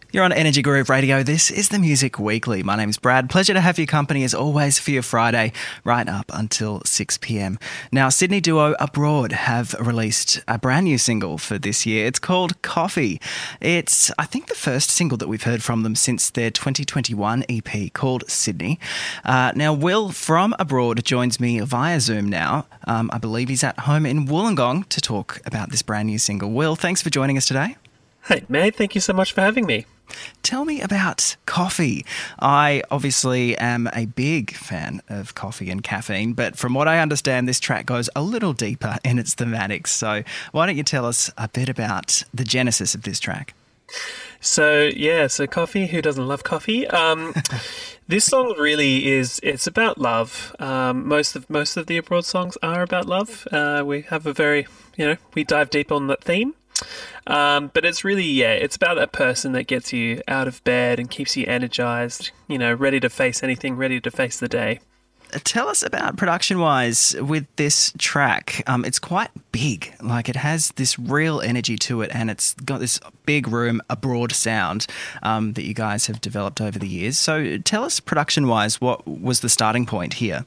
You're on Energy Groove Radio. This is the Music Weekly. My name's Brad. Pleasure to have your company as always for your Friday, right up until 6 p.m. Now, Sydney duo Abroad have released a brand new single for this year. It's called Coffee. It's, I think, the first single that we've heard from them since their 2021 EP called Sydney. Now, Will from Abroad joins me via Zoom now. I believe he's at home in Wollongong to talk about this brand new single. Will, thanks for joining us today. Hey, mate. Thank you so much for having me. Tell me about coffee. I obviously am a big fan of coffee and caffeine, but from what I understand, this track goes a little deeper in its thematics. So why don't you tell us a bit about the genesis of this track? So coffee, who doesn't love coffee? This song really it's about love. Most of the Abroad songs are about love. We have a very, we dive deep on that theme. But it's really, it's about that person that gets you out of bed and keeps you energized, ready to face anything, ready to face the day. Tell us about production-wise with this track. It's quite big, like it has this real energy to it, and it's got this big room, Abroad sound that you guys have developed over the years. So tell us production-wise, what was the starting point here?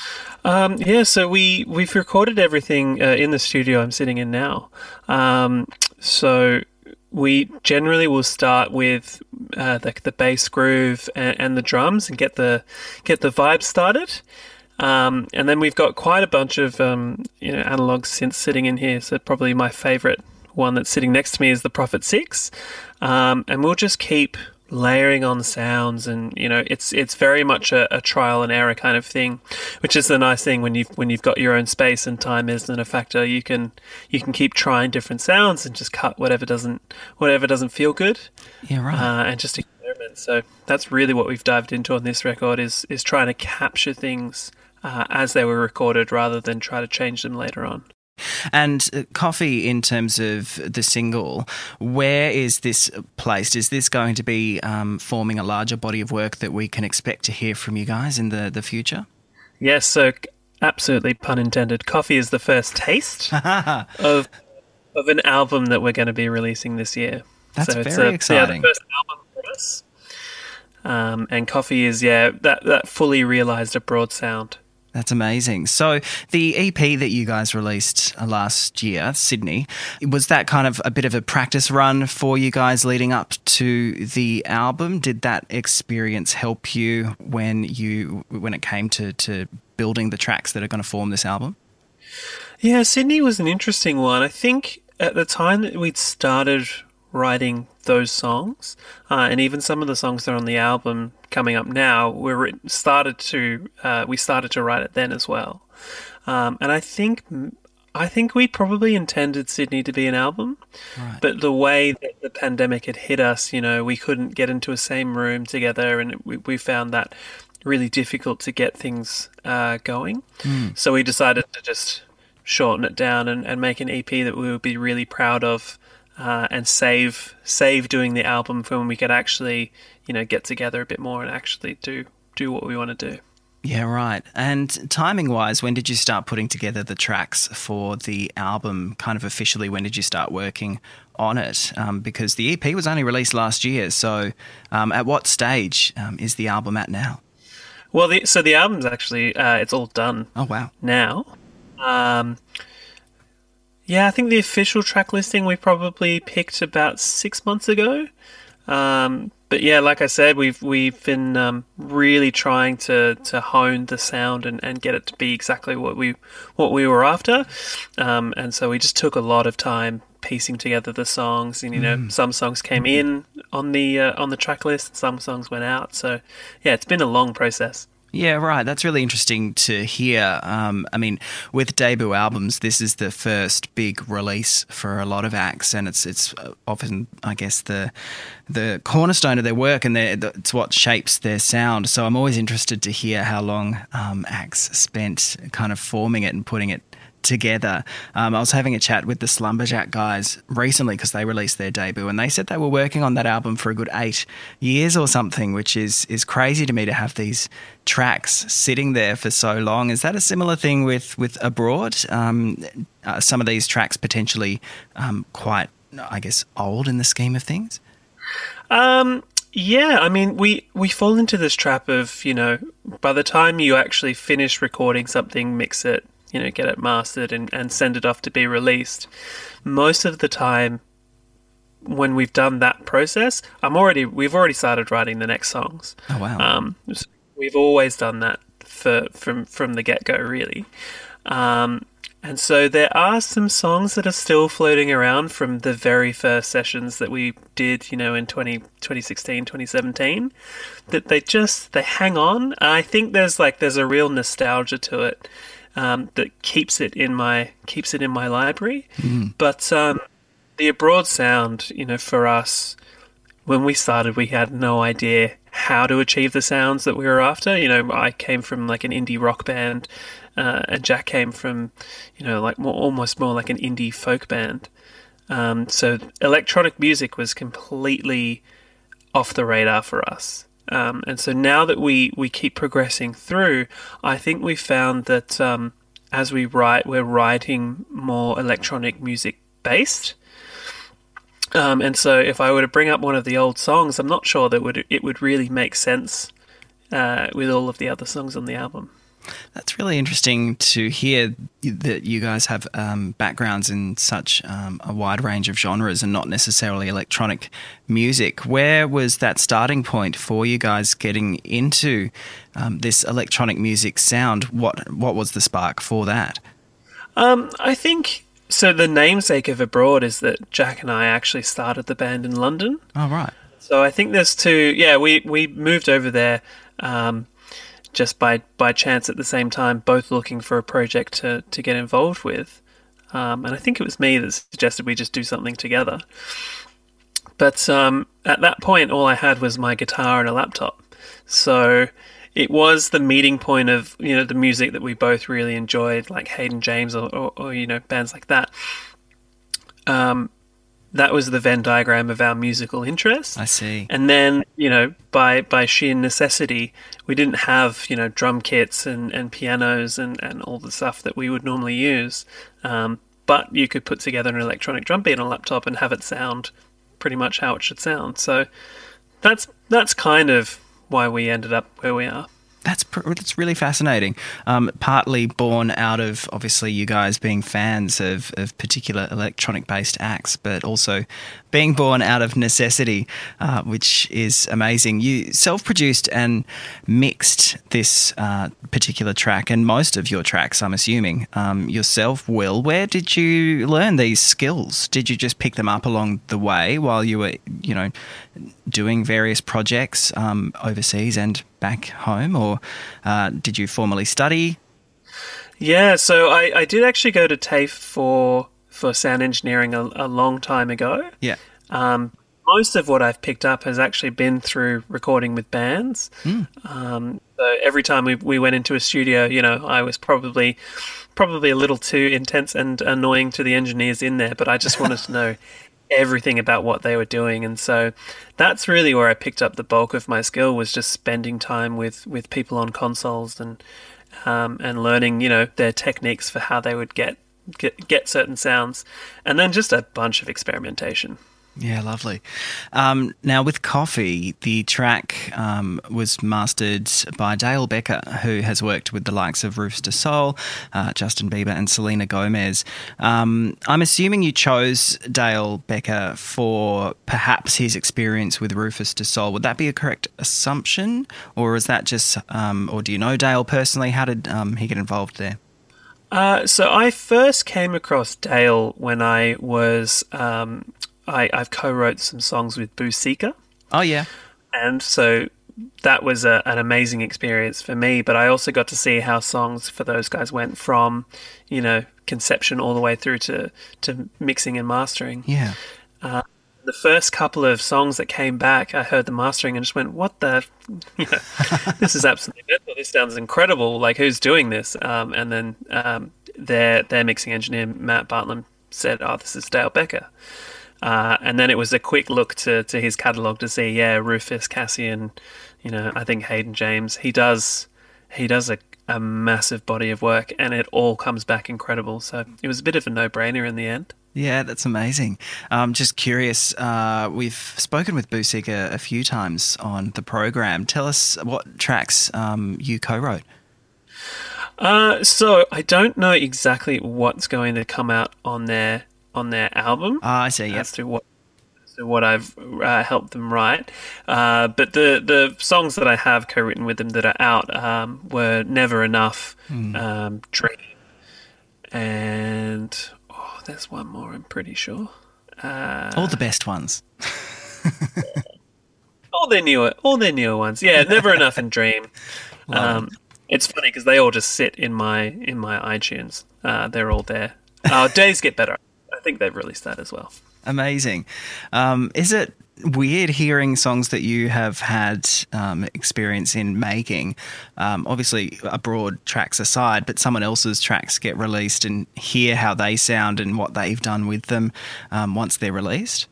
So we've recorded everything in the studio I'm sitting in now. So we generally will start with the bass groove and the drums and get the vibe started. And then we've got quite a bunch of analog synths sitting in here. So probably my favorite one that's sitting next to me is the Prophet 6. And we'll just keep layering on sounds, and it's very much a trial and error kind of thing, which is the nice thing when you've got your own space and time isn't a factor. You can keep trying different sounds and just cut whatever doesn't feel good. Yeah, right. And just experiment. So that's really what we've dived into on this record is trying to capture things as they were recorded rather than try to change them later on. And Coffee, in terms of the single, where is this placed? Is this going to be forming a larger body of work that we can expect to hear from you guys in the future? Yes, so absolutely, pun intended. Coffee is the first taste of an album that we're going to be releasing this year. That's very exciting. The first album for us. And Coffee is, that fully realised Abroad sound. That's amazing. So the EP that you guys released last year, Sydney, was that kind of a bit of a practice run for you guys leading up to the album? Did that experience help you when it came to building the tracks that are going to form this album? Yeah, Sydney was an interesting one. I think at the time that we'd started writing those songs, and even some of the songs that are on the album coming up now, we started to write it then as well. And I think we probably intended Sydney to be an album, right. But the way that the pandemic had hit us, we couldn't get into a same room together, and we found that really difficult to get things going. So we decided to just shorten it down and make an EP that we would be really proud of. And save doing the album for when we could actually, get together a bit more and actually do what we want to do. Yeah, right. And timing-wise, when did you start putting together the tracks for the album kind of officially? When did you start working on it? Because the EP was only released last year. So at what stage is the album at now? Well, the album's actually, it's all done. Oh, wow. Now. Yeah, I think the official track listing we probably picked about 6 months ago. But yeah, like I said, we've been really trying to hone the sound and get it to be exactly what we were after. And so we just took a lot of time piecing together the songs. And some songs came in on the track list, some songs went out. So yeah, it's been a long process. Yeah, right. That's really interesting to hear. With debut albums, this is the first big release for a lot of acts, and it's often, I guess, the cornerstone of their work, and it's what shapes their sound. So I'm always interested to hear how long acts spent kind of forming it and putting it together. I was having a chat with the Slumberjack guys recently because they released their debut, and they said they were working on that album for a good 8 years or something, which is crazy to me to have these tracks sitting there for so long. Is that a similar thing with Abroad? Some of these tracks potentially quite, I guess, old in the scheme of things? Yeah, I mean, we fall into this trap of, by the time you actually finish recording something, mix it, get it mastered and send it off to be released. Most of the time, when we've done that process, we've already started writing the next songs. Oh wow! So we've always done that from the get go, really. And so there are some songs that are still floating around from the very first sessions that we did, in 2016, 2017, that they hang on. I think there's a real nostalgia to it, that keeps it in my library. Mm. But the Abroad sound, for us, when we started, we had no idea how to achieve the sounds that we were after. I came from like an indie rock band, and Jack came from, almost more like an indie folk band. So electronic music was completely off the radar for us. And so now that we keep progressing through, I think we found that as we write, we're writing more electronic music based. And so if I were to bring up one of the old songs, I'm not sure that it would really make sense with all of the other songs on the album. That's really interesting to hear that you guys have backgrounds in such a wide range of genres and not necessarily electronic music. Where was that starting point for you guys getting into this electronic music sound? What was the spark for that? I think... So the namesake of Abroad is that Jack and I actually started the band in London. Oh, right. So I think there's two... Yeah, we moved over there just by chance at the same time, both looking for a project to get involved with. And I think it was me that suggested we just do something together. But at that point, all I had was my guitar and a laptop. So it was the meeting point of, the music that we both really enjoyed, like Hayden James or bands like that. That was the Venn diagram of our musical interests. I see. And then, by sheer necessity, we didn't have, drum kits and pianos and all the stuff that we would normally use. But you could put together an electronic drum beat on a laptop and have it sound pretty much how it should sound. So that's kind of why we ended up where we are. That's really fascinating. Partly born out of, obviously, you guys being fans of particular electronic-based acts, but also being born out of necessity, which is amazing. You self-produced and mixed this particular track, and most of your tracks, I'm assuming, yourself, Will. Where did you learn these skills? Did you just pick them up along the way while you were, doing various projects overseas and back home, or did you formally study? Yeah, so I did actually go to TAFE for sound engineering a long time ago. Yeah. Most of what I've picked up has actually been through recording with bands. So every time we went into a studio, I was probably a little too intense and annoying to the engineers in there, but I just wanted to know everything about what they were doing. And so that's really where I picked up the bulk of my skill, was just spending time with people on consoles and learning, their techniques for how they would get certain sounds, and then just a bunch of experimentation. Yeah, lovely. Now, with Coffee, the track was mastered by Dale Becker, who has worked with the likes of Rufus Du Sol, Justin Bieber and Selena Gomez. I'm assuming you chose Dale Becker for perhaps his experience with Rufus Du Sol. Would that be a correct assumption? Or is that just, or do you know Dale personally? How did he get involved there? So I first came across Dale when I was... I've co-wrote some songs with Boo Seeker. Oh, yeah. And so that was an amazing experience for me, but I also got to see how songs for those guys went from, conception all the way through to mixing and mastering. Yeah. The first couple of songs that came back, I heard the mastering and just went, what the... this is absolutely mental. This sounds incredible. Like, who's doing this? And then their mixing engineer, Matt Bartlam, said, oh, this is Dale Becker. And then it was a quick look to his catalogue to see, Rufus, Cassian, I think Hayden James. He does a massive body of work, and it all comes back incredible. So it was a bit of a no-brainer in the end. Yeah, that's amazing. Just curious, we've spoken with Busik a few times on the program. Tell us what tracks you co-wrote. So I don't know exactly what's going to come out on their album. I see. Yep. As to what I've helped them write. But the songs that I have co-written with them that are out were Never Enough, Dream, and there's one more, I'm pretty sure. All the best ones. All their newer ones. Yeah, Never Enough and Dream. It's funny because they all just sit in my iTunes. They're all there. Days Get Better. I think they've released that as well. Amazing. Is it weird hearing songs that you have had experience in making? Obviously, abroad tracks aside, but someone else's tracks get released and hear how they sound and what they've done with them once they're released?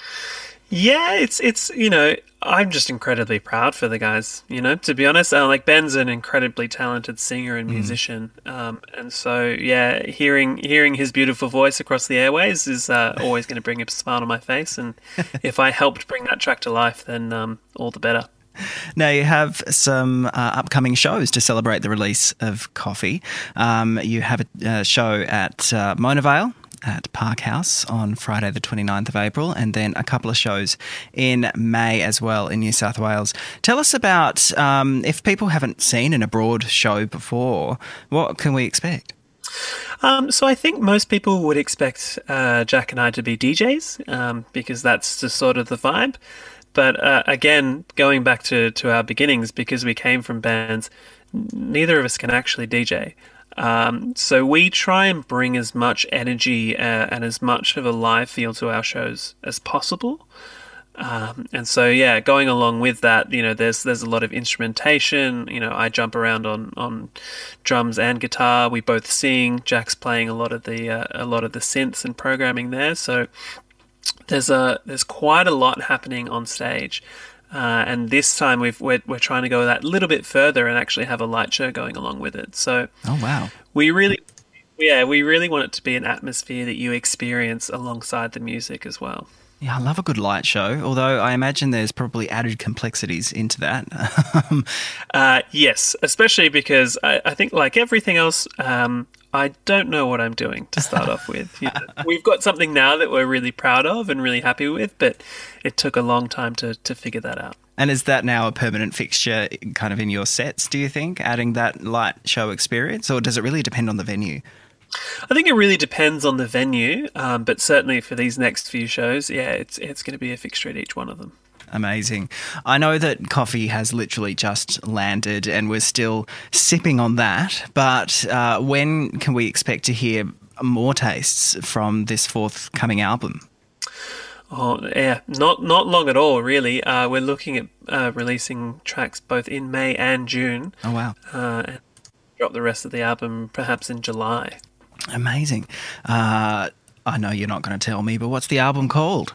Yeah, it's I'm just incredibly proud for the guys, to be honest. Like Ben's an incredibly talented singer and musician. And so, yeah, hearing his beautiful voice across the airways is always going to bring a smile on my face. And if I helped bring that track to life, then all the better. Now, you have some upcoming shows to celebrate the release of Coffee. You have a show at Mona Vale at Park House on Friday the 29th of April, and then a couple of shows in May as well in New South Wales. Tell us about, if people haven't seen an abroad show before, what can we expect? So I think most people would expect Jack and I to be DJs because that's just sort of the vibe. But again, going back to our beginnings, because we came from bands, neither of us can actually DJ. So we try and bring as much energy and as much of a live feel to our shows as possible. And so, yeah, going along with that, there's a lot of instrumentation. I jump around on drums and guitar. We both sing. Jack's playing a lot of the synths and programming there. So there's quite a lot happening on stage. And this time we're trying to go that little bit further and actually have a light show going along with it. So, oh wow, we really want it to be an atmosphere that you experience alongside the music as well. Yeah, I love a good light show, although I imagine there's probably added complexities into that. Yes, especially because I think, like everything else, I don't know what I'm doing to start off with. We've got something now that we're really proud of and really happy with, but it took a long time to figure that out. And is that now a permanent fixture kind of in your sets, do you think, adding that light show experience, or does it really depend on the venue? I think it really depends on the venue, but certainly for these next few shows, yeah, it's going to be a fixture at each one of them. Amazing. I know that Coffee has literally just landed and we're still sipping on that, but when can we expect to hear more tastes from this forthcoming album? Oh, yeah, not long at all, really. We're looking at releasing tracks both in May and June. Oh, wow. And drop the rest of the album perhaps in July. Amazing. I know you're not going to tell me, but what's the album called?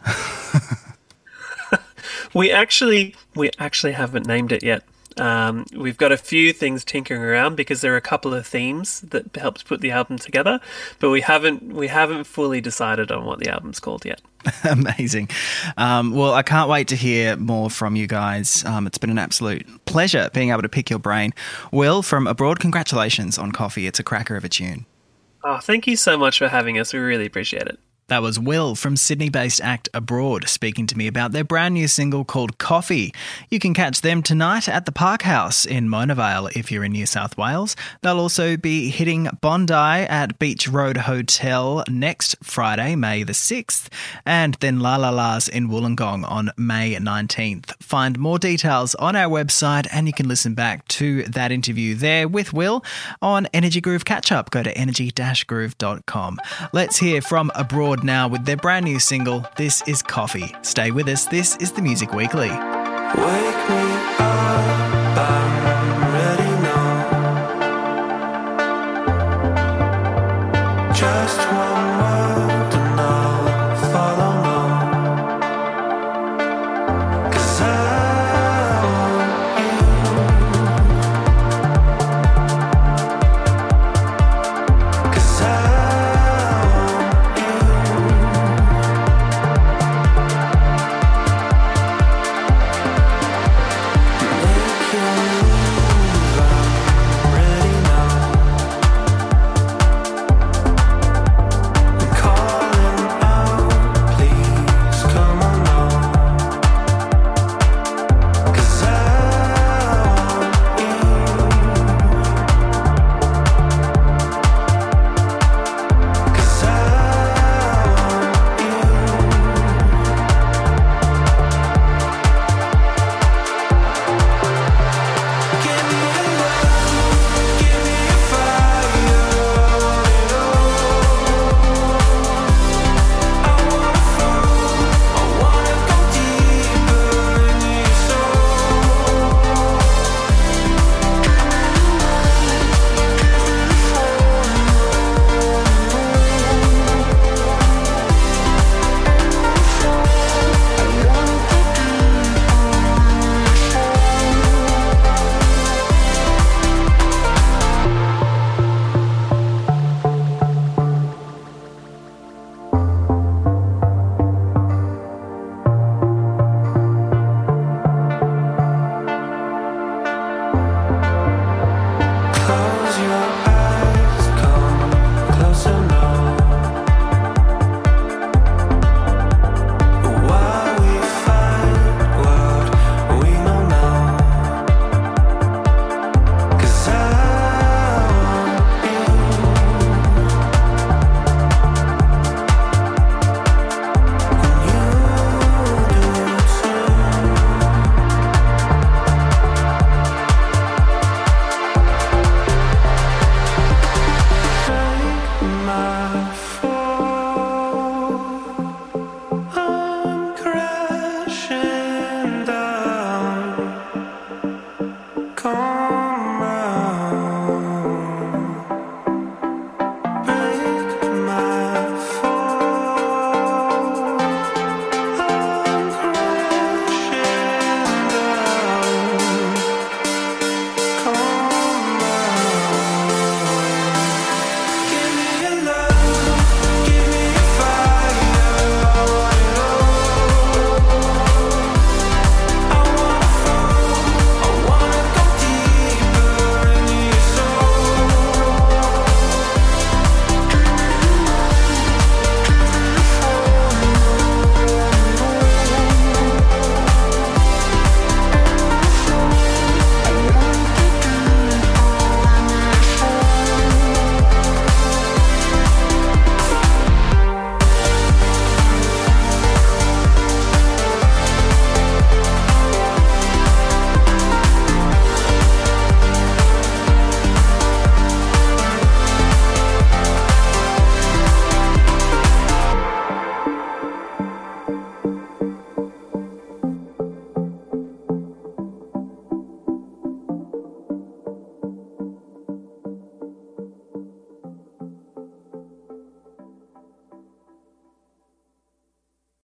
We actually haven't named it yet. We've got a few things tinkering around because there are a couple of themes that helped put the album together, but we haven't fully decided on what the album's called yet. Amazing. Well, I can't wait to hear more from you guys. It's been an absolute pleasure being able to pick your brain. Will, from Abroad, congratulations on Coffee. It's a cracker of a tune. Oh, thank you so much for having us. We really appreciate it. That was Will from Sydney-based act Abroad speaking to me about their brand new single called Coffee. You can catch them tonight at the Park House in Mona Vale if you're in New South Wales. They'll also be hitting Bondi at Beach Road Hotel next Friday, May the 6th, and then La La La's in Wollongong on May 19th. Find more details on our website and you can listen back to that interview there with Will on Energy Groove Catch-Up. Go to energy-groove.com. Let's hear from Abroad now with their brand new single, This Is Coffee. Stay with us. This is the Music Weekly. Wake me up.